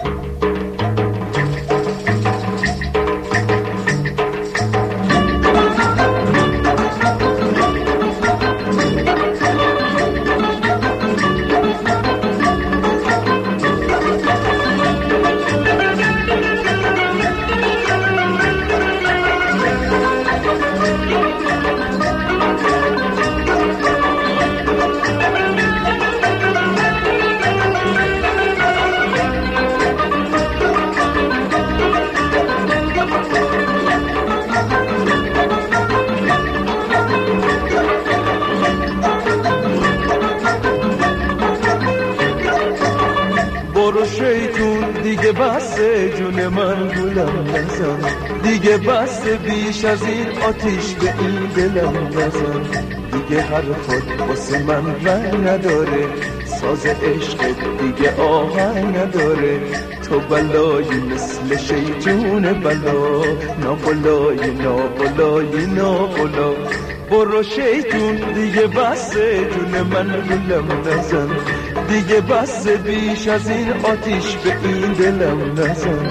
برو شیطون دیگه بسه جون من گولم نزن، دیگه بسه بیش از این آتیش به این دلم نزن، دیگه حرفات واسه من رنگ نداره، ساز عشقت دیگه آهنگ نداره، تو بلایی مثل شیطون بلا، نابلای نابلای نابلا. برو شیطون دیگه بسه جون من گولم نزن، دیگه بسه بیش از این آتیش به این دلم نزن.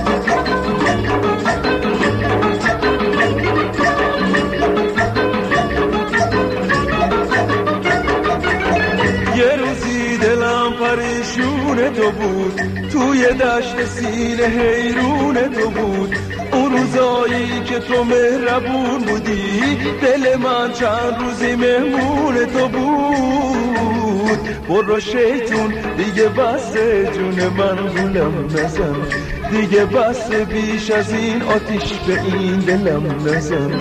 یه روزی دلم پریشون تو بود، توی دشت سینه حیرون تو بود، اون روزایی که تو مهربون بودی، دل من چند روزی مهمون تو بود. برو شیطون دیگه بسه جون من گولم نزن، دیگه بسه بیش از این آتیش به این دلم نزن.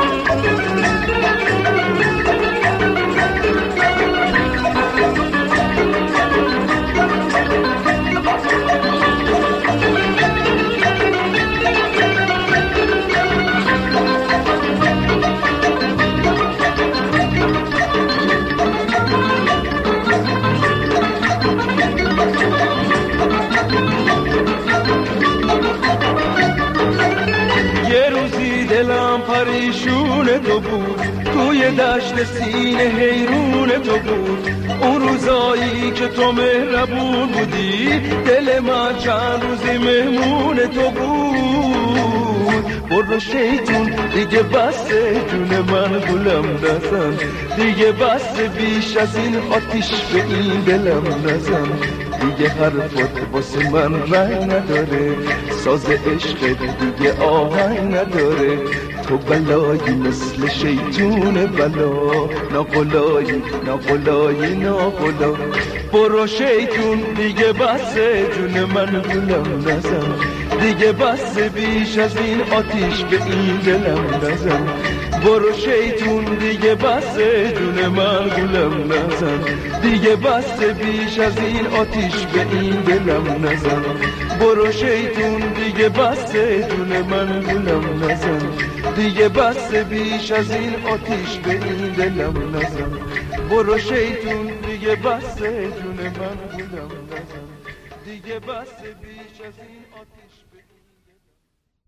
دلم پریشون تو بود، توی دشت سینه حیرون تو بود، اون روزایی که تو مهربون بودی، دل من چند روزی مهمون تو بود. برو شیطون دیگه بسه جون من گولم نزن، دیگه بسه بیش از این آتیش به این دلم نزن، دیگه حرفات واسه من رنگ نداره، ساز عشقت دیگه آهنگ نداره، تو بلایی مثل شیطون بلا، ناقلایی ناقلایی ناقلا. برو شیطون دیگه بسه جون من گولم نزن، دیگه بسه بیش از این آتیش به این دلم نزن. برو شیطون دیگه بسه جون من گولم نزن، دیگه بسه بیش از این آتیش به این دلم نزن. برو شیطون دیگه بسه جون من گولم نزن، دیگه بسه بیش از این آتیش به این دلم نزن. برو شیطون دیگه بسه جون من گولم نزن، دیگه بسه بیش از این آتیش